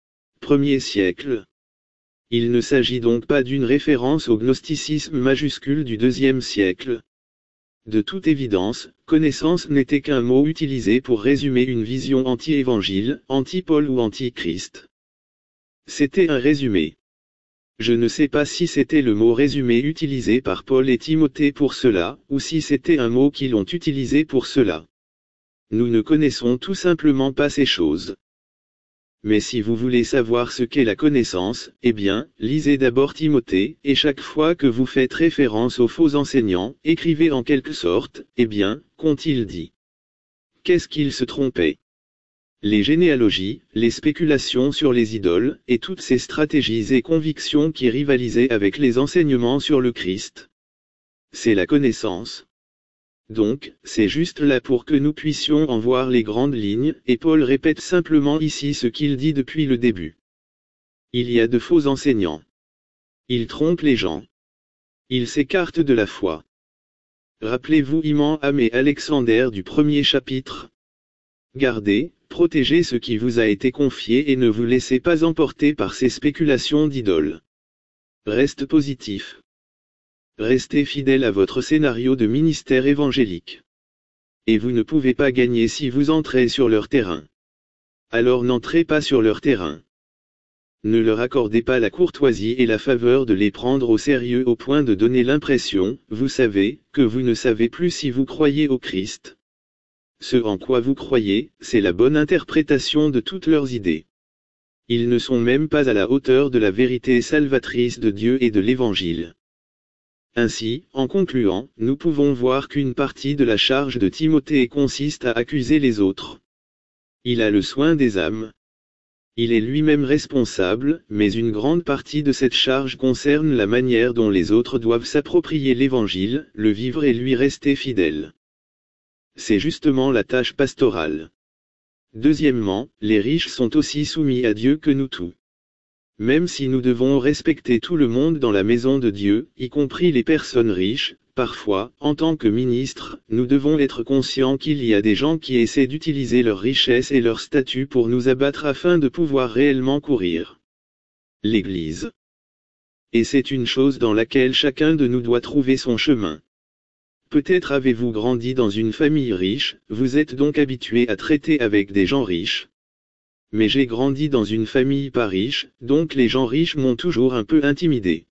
1er siècle. Il ne s'agit donc pas d'une référence au gnosticisme majuscule du 2e siècle. De toute évidence, connaissance n'était qu'un mot utilisé pour résumer une vision anti-évangile, anti-Paul ou anti-Christ. C'était un résumé. Je ne sais pas si c'était le mot résumé utilisé par Paul et Timothée pour cela, ou si c'était un mot qu'ils ont utilisé pour cela. Nous ne connaissons tout simplement pas ces choses. Mais si vous voulez savoir ce qu'est la connaissance, eh bien, lisez d'abord Timothée, et chaque fois que vous faites référence aux faux enseignants, écrivez en quelque sorte, eh bien, qu'ont-ils dit? Qu'est-ce qu'ils se trompaient? Les généalogies, les spéculations sur les idoles, et toutes ces stratégies et convictions qui rivalisaient avec les enseignements sur le Christ. C'est la connaissance. Donc, c'est juste là pour que nous puissions en voir les grandes lignes, et Paul répète simplement ici ce qu'il dit depuis le début. Il y a de faux enseignants. Ils trompent les gens. Ils s'écartent de la foi. Rappelez-vous Imam et Alexander du 1er chapitre. Gardez, protégez ce qui vous a été confié et ne vous laissez pas emporter par ces spéculations d'idoles. Reste positif. Restez fidèle à votre scénario de ministère évangélique. Et vous ne pouvez pas gagner si vous entrez sur leur terrain. Alors n'entrez pas sur leur terrain. Ne leur accordez pas la courtoisie et la faveur de les prendre au sérieux au point de donner l'impression, vous savez, que vous ne savez plus si vous croyez au Christ. Ce en quoi vous croyez, c'est la bonne interprétation de toutes leurs idées. Ils ne sont même pas à la hauteur de la vérité salvatrice de Dieu et de l'Évangile. Ainsi, en concluant, nous pouvons voir qu'une partie de la charge de Timothée consiste à accuser les autres. Il a le soin des âmes. Il est lui-même responsable, mais une grande partie de cette charge concerne la manière dont les autres doivent s'approprier l'Évangile, le vivre et lui rester fidèles. C'est justement la tâche pastorale. Deuxièmement, les riches sont aussi soumis à Dieu que nous tous. Même si nous devons respecter tout le monde dans la maison de Dieu, y compris les personnes riches, parfois, en tant que ministres, nous devons être conscients qu'il y a des gens qui essaient d'utiliser leur richesse et leur statut pour nous abattre afin de pouvoir réellement courir l'Église. Et c'est une chose dans laquelle chacun de nous doit trouver son chemin. Peut-être avez-vous grandi dans une famille riche, vous êtes donc habitué à traiter avec des gens riches. Mais j'ai grandi dans une famille pas riche, donc les gens riches m'ont toujours un peu intimidé.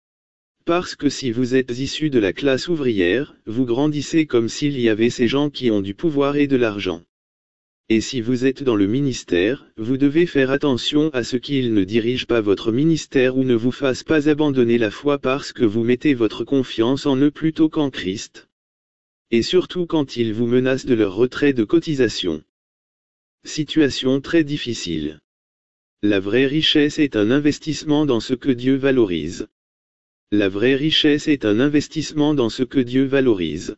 Parce que si vous êtes issu de la classe ouvrière, vous grandissez comme s'il y avait ces gens qui ont du pouvoir et de l'argent. Et si vous êtes dans le ministère, vous devez faire attention à ce qu'ils ne dirigent pas votre ministère ou ne vous fassent pas abandonner la foi parce que vous mettez votre confiance en eux plutôt qu'en Christ. Et surtout quand ils vous menacent de leur retrait de cotisation. Situation très difficile. La vraie richesse est un investissement dans ce que Dieu valorise. La vraie richesse est un investissement dans ce que Dieu valorise.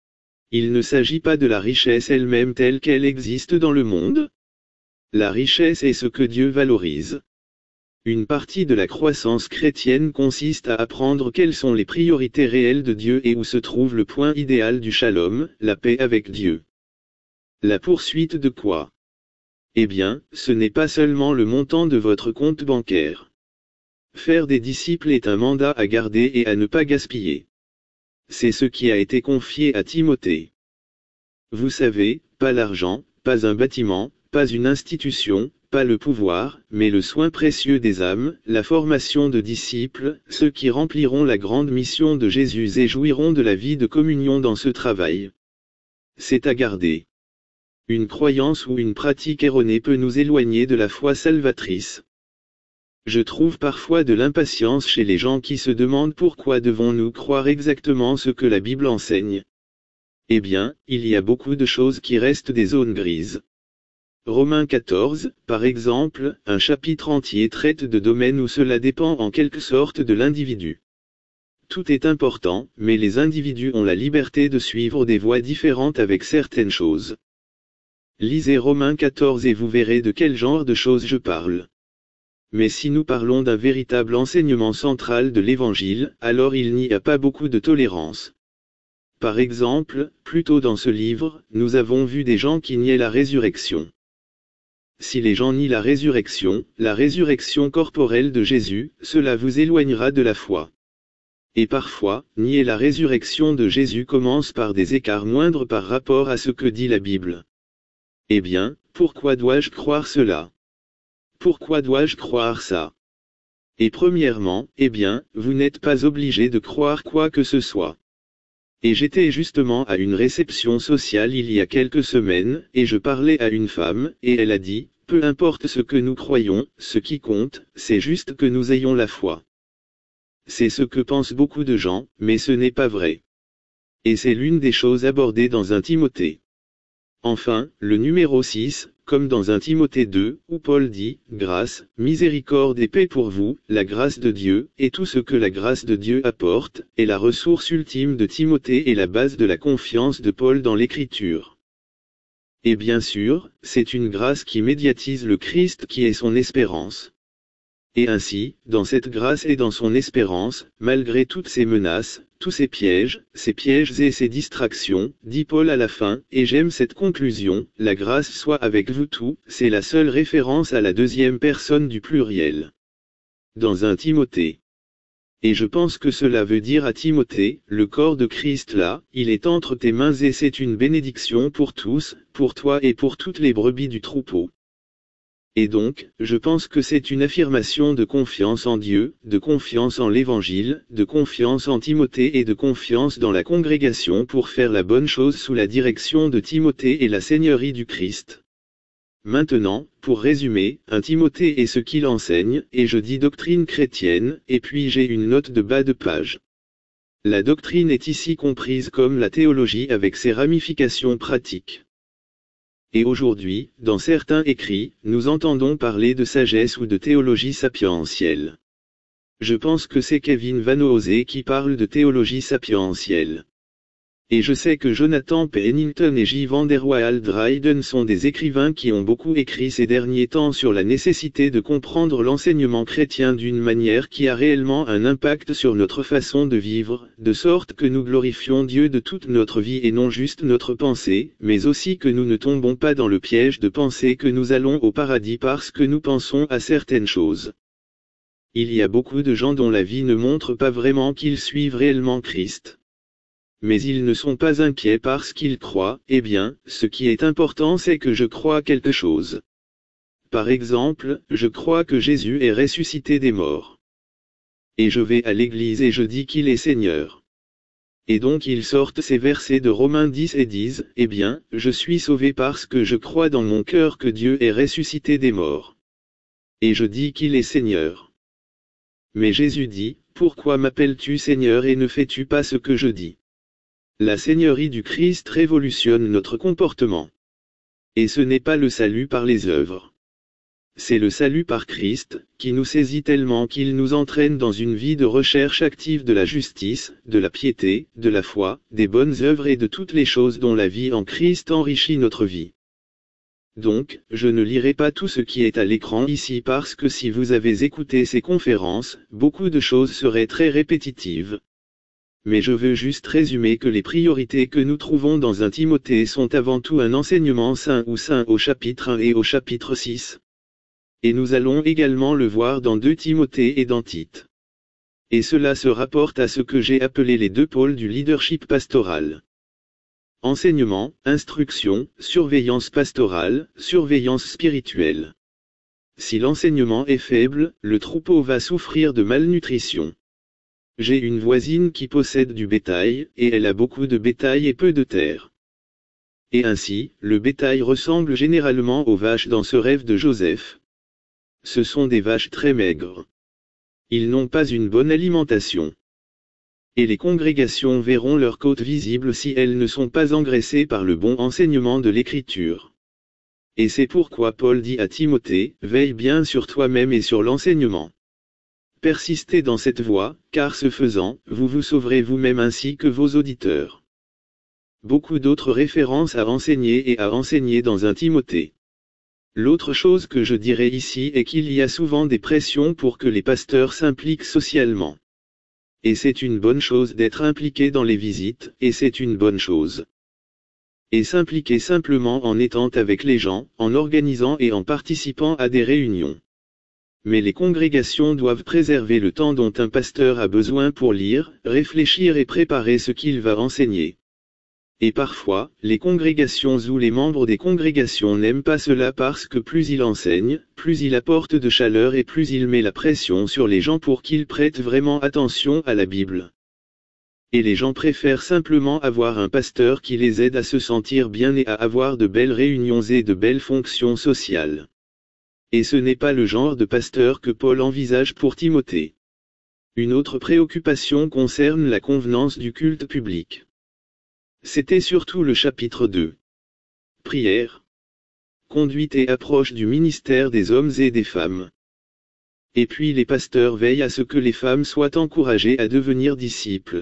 Il ne s'agit pas de la richesse elle-même telle qu'elle existe dans le monde. La richesse est ce que Dieu valorise. Une partie de la croissance chrétienne consiste à apprendre quelles sont les priorités réelles de Dieu et où se trouve le point idéal du shalom, la paix avec Dieu. La poursuite de quoi? Eh bien, ce n'est pas seulement le montant de votre compte bancaire. Faire des disciples est un mandat à garder et à ne pas gaspiller. C'est ce qui a été confié à Timothée. Vous savez, pas l'argent, pas un bâtiment, pas une institution, pas le pouvoir, mais le soin précieux des âmes, la formation de disciples, ceux qui rempliront la grande mission de Jésus et jouiront de la vie de communion dans ce travail. C'est à garder. Une croyance ou une pratique erronée peut nous éloigner de la foi salvatrice. Je trouve parfois de l'impatience chez les gens qui se demandent pourquoi devons-nous croire exactement ce que la Bible enseigne. Eh bien, il y a beaucoup de choses qui restent des zones grises. Romains 14, par exemple, un chapitre entier traite de domaines où cela dépend en quelque sorte de l'individu. Tout est important, mais les individus ont la liberté de suivre des voies différentes avec certaines choses. Lisez Romains 14 et vous verrez de quel genre de choses je parle. Mais si nous parlons d'un véritable enseignement central de l'Évangile, alors il n'y a pas beaucoup de tolérance. Par exemple, plus tôt dans ce livre, nous avons vu des gens qui niaient la résurrection. Si les gens nient la résurrection corporelle de Jésus, cela vous éloignera de la foi. Et parfois, nier la résurrection de Jésus commence par des écarts moindres par rapport à ce que dit la Bible. Eh bien, pourquoi dois-je croire cela? Pourquoi dois-je croire ça? Et premièrement, eh bien, vous n'êtes pas obligé de croire quoi que ce soit. Et j'étais justement à une réception sociale il y a quelques semaines, et je parlais à une femme, et elle a dit, peu importe ce que nous croyons, ce qui compte, c'est juste que nous ayons la foi. C'est ce que pensent beaucoup de gens, mais ce n'est pas vrai. Et c'est l'une des choses abordées dans 1 Timothée. Enfin, le numéro 6, comme dans 1 Timothée 2, où Paul dit, grâce, miséricorde et paix pour vous, la grâce de Dieu, et tout ce que la grâce de Dieu apporte, est la ressource ultime de Timothée et la base de la confiance de Paul dans l'Écriture. Et bien sûr, c'est une grâce qui médiatise le Christ qui est son espérance. Et ainsi, dans cette grâce et dans son espérance, malgré toutes ces menaces, tous ces pièges et ces distractions, dit Paul à la fin, et j'aime cette conclusion, la grâce soit avec vous tous, c'est la seule référence à la deuxième personne du pluriel. Dans 1 Timothée. Et je pense que cela veut dire à Timothée, le corps de Christ là, il est entre tes mains et c'est une bénédiction pour tous, pour toi et pour toutes les brebis du troupeau. Et donc, je pense que c'est une affirmation de confiance en Dieu, de confiance en l'Évangile, de confiance en Timothée et de confiance dans la congrégation pour faire la bonne chose sous la direction de Timothée et la seigneurie du Christ. Maintenant, pour résumer, 1 Timothée est ce qu'il enseigne, et je dis doctrine chrétienne, et puis j'ai une note de bas de page. La doctrine est ici comprise comme la théologie avec ses ramifications pratiques. Et aujourd'hui, dans certains écrits, nous entendons parler de sagesse ou de théologie sapientielle. Je pense que c'est Kevin Van Hoose qui parle de théologie sapientielle. Et je sais que Jonathan Pennington et J. van der Waal Dryden sont des écrivains qui ont beaucoup écrit ces derniers temps sur la nécessité de comprendre l'enseignement chrétien d'une manière qui a réellement un impact sur notre façon de vivre, de sorte que nous glorifions Dieu de toute notre vie et non juste notre pensée, mais aussi que nous ne tombons pas dans le piège de penser que nous allons au paradis parce que nous pensons à certaines choses. Il y a beaucoup de gens dont la vie ne montre pas vraiment qu'ils suivent réellement Christ. Mais ils ne sont pas inquiets parce qu'ils croient, eh bien, ce qui est important c'est que je crois quelque chose. Par exemple, je crois que Jésus est ressuscité des morts. Et je vais à l'église et je dis qu'il est Seigneur. Et donc ils sortent ces versets de Romains 10 et disent, eh bien, je suis sauvé parce que je crois dans mon cœur que Dieu est ressuscité des morts. Et je dis qu'il est Seigneur. Mais Jésus dit, pourquoi m'appelles-tu Seigneur et ne fais-tu pas ce que je dis? La Seigneurie du Christ révolutionne notre comportement. Et ce n'est pas le salut par les œuvres. C'est le salut par Christ, qui nous saisit tellement qu'il nous entraîne dans une vie de recherche active de la justice, de la piété, de la foi, des bonnes œuvres et de toutes les choses dont la vie en Christ enrichit notre vie. Donc, je ne lirai pas tout ce qui est à l'écran ici parce que si vous avez écouté ces conférences, beaucoup de choses seraient très répétitives. Mais je veux juste résumer que les priorités que nous trouvons dans 1 Timothée sont avant tout un enseignement saint ou saint au chapitre 1 et au chapitre 6. Et nous allons également le voir dans 2 Timothée et dans Tite. Et cela se rapporte à ce que j'ai appelé les 2 pôles du leadership pastoral. Enseignement, instruction, surveillance pastorale, surveillance spirituelle. Si l'enseignement est faible, le troupeau va souffrir de malnutrition. J'ai une voisine qui possède du bétail, et elle a beaucoup de bétail et peu de terre. Et ainsi, le bétail ressemble généralement aux vaches dans ce rêve de Joseph. Ce sont des vaches très maigres. Ils n'ont pas une bonne alimentation. Et les congrégations verront leurs côtes visibles si elles ne sont pas engraissées par le bon enseignement de l'Écriture. Et c'est pourquoi Paul dit à Timothée, veille bien sur toi-même et sur l'enseignement. Persistez dans cette voie, car ce faisant, vous vous sauverez vous-même ainsi que vos auditeurs. Beaucoup d'autres références à enseigner et à enseigner dans 1 Timothée. L'autre chose que je dirais ici est qu'il y a souvent des pressions pour que les pasteurs s'impliquent socialement. Et c'est une bonne chose d'être impliqué dans les visites, et c'est une bonne chose. Et s'impliquer simplement en étant avec les gens, en organisant et en participant à des réunions. Mais les congrégations doivent préserver le temps dont un pasteur a besoin pour lire, réfléchir et préparer ce qu'il va enseigner. Et parfois, les congrégations ou les membres des congrégations n'aiment pas cela parce que plus il enseigne, plus il apporte de chaleur et plus il met la pression sur les gens pour qu'ils prêtent vraiment attention à la Bible. Et les gens préfèrent simplement avoir un pasteur qui les aide à se sentir bien et à avoir de belles réunions et de belles fonctions sociales. Et ce n'est pas le genre de pasteur que Paul envisage pour Timothée. Une autre préoccupation concerne la convenance du culte public. C'était surtout le chapitre 2. Prière. Conduite et approche du ministère des hommes et des femmes. Et puis les pasteurs veillent à ce que les femmes soient encouragées à devenir disciples.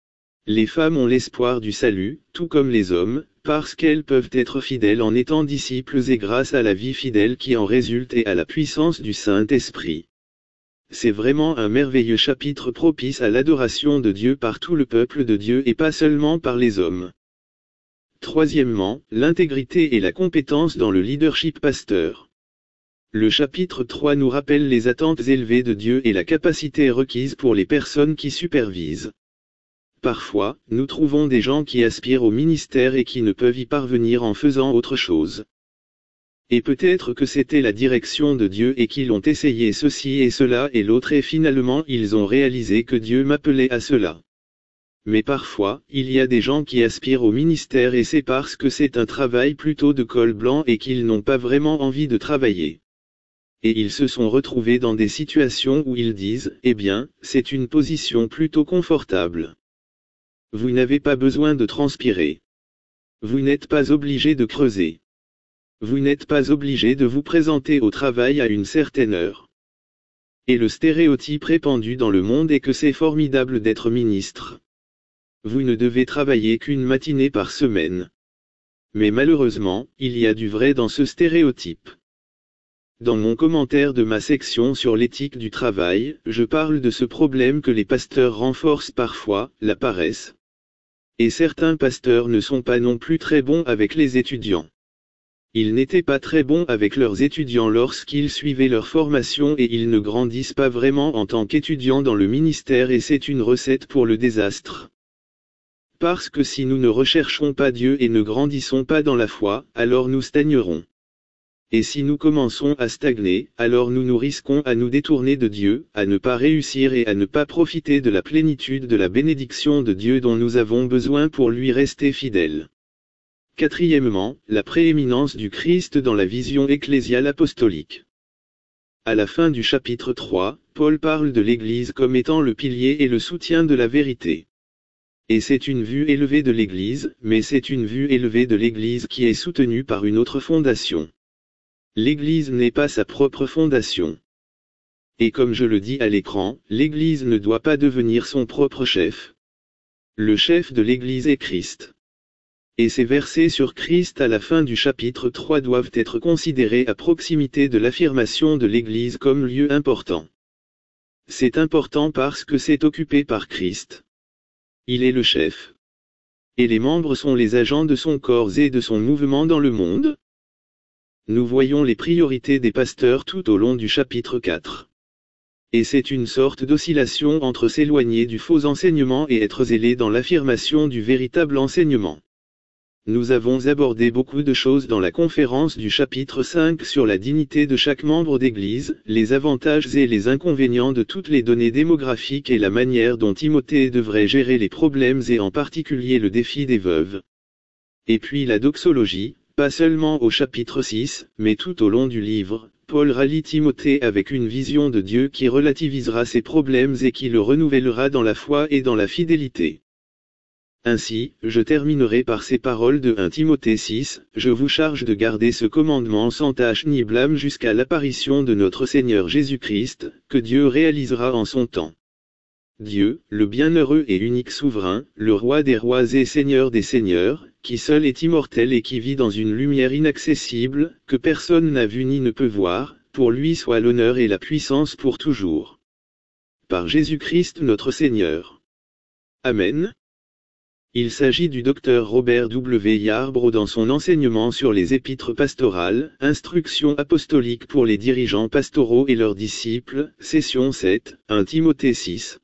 Les femmes ont l'espoir du salut, tout comme les hommes, parce qu'elles peuvent être fidèles en étant disciples et grâce à la vie fidèle qui en résulte et à la puissance du Saint-Esprit. C'est vraiment un merveilleux chapitre propice à l'adoration de Dieu par tout le peuple de Dieu et pas seulement par les hommes. Troisièmement, l'intégrité et la compétence dans le leadership pasteur. Le chapitre 3 nous rappelle les attentes élevées de Dieu et la capacité requise pour les personnes qui supervisent. Parfois, nous trouvons des gens qui aspirent au ministère et qui ne peuvent y parvenir en faisant autre chose. Et peut-être que c'était la direction de Dieu et qu'ils ont essayé ceci et cela et l'autre et finalement ils ont réalisé que Dieu m'appelait à cela. Mais parfois, il y a des gens qui aspirent au ministère et c'est parce que c'est un travail plutôt de col blanc et qu'ils n'ont pas vraiment envie de travailler. Et ils se sont retrouvés dans des situations où ils disent, eh bien, c'est une position plutôt confortable. Vous n'avez pas besoin de transpirer. Vous n'êtes pas obligé de creuser. Vous n'êtes pas obligé de vous présenter au travail à une certaine heure. Et le stéréotype répandu dans le monde est que c'est formidable d'être ministre. Vous ne devez travailler qu'une matinée par semaine. Mais malheureusement, il y a du vrai dans ce stéréotype. Dans mon commentaire de ma section sur l'éthique du travail, je parle de ce problème que les pasteurs renforcent parfois, la paresse. Et certains pasteurs ne sont pas non plus très bons avec les étudiants. Ils n'étaient pas très bons avec leurs étudiants lorsqu'ils suivaient leur formation et ils ne grandissent pas vraiment en tant qu'étudiants dans le ministère et c'est une recette pour le désastre. Parce que si nous ne recherchons pas Dieu et ne grandissons pas dans la foi, alors nous stagnerons. Et si nous commençons à stagner, alors nous risquons à nous détourner de Dieu, à ne pas réussir et à ne pas profiter de la plénitude de la bénédiction de Dieu dont nous avons besoin pour lui rester fidèles. Quatrièmement, la prééminence du Christ dans la vision ecclésiale apostolique. À la fin du chapitre 3, Paul parle de l'Église comme étant le pilier et le soutien de la vérité. Et c'est une vue élevée de l'Église, mais c'est une vue élevée de l'Église qui est soutenue par une autre fondation. L'Église n'est pas sa propre fondation. Et comme je le dis à l'écran, l'Église ne doit pas devenir son propre chef. Le chef de l'Église est Christ. Et ces versets sur Christ à la fin du chapitre 3 doivent être considérés à proximité de l'affirmation de l'Église comme lieu important. C'est important parce que c'est occupé par Christ. Il est le chef. Et les membres sont les agents de son corps et de son mouvement dans le monde. Nous voyons les priorités des pasteurs tout au long du chapitre 4. Et c'est une sorte d'oscillation entre s'éloigner du faux enseignement et être zélé dans l'affirmation du véritable enseignement. Nous avons abordé beaucoup de choses dans la conférence du chapitre 5 sur la dignité de chaque membre d'Église, les avantages et les inconvénients de toutes les données démographiques et la manière dont Timothée devrait gérer les problèmes et en particulier le défi des veuves. Et puis la doxologie, pas seulement au chapitre 6, mais tout au long du livre, Paul rallie Timothée avec une vision de Dieu qui relativisera ses problèmes et qui le renouvellera dans la foi et dans la fidélité. Ainsi, je terminerai par ces paroles de 1 Timothée 6, « Je vous charge de garder ce commandement sans tache ni blâme jusqu'à l'apparition de notre Seigneur Jésus-Christ, que Dieu réalisera en son temps. » Dieu, le bienheureux et unique souverain, le roi des rois et seigneur des seigneurs, qui seul est immortel et qui vit dans une lumière inaccessible, que personne n'a vu ni ne peut voir, pour lui soit l'honneur et la puissance pour toujours. Par Jésus-Christ notre Seigneur. Amen. Il s'agit du Dr Robert W. Yarbrough dans son enseignement sur les épîtres pastorales, Instructions apostoliques pour les dirigeants pastoraux et leurs disciples, session 7, 1 Timothée 6.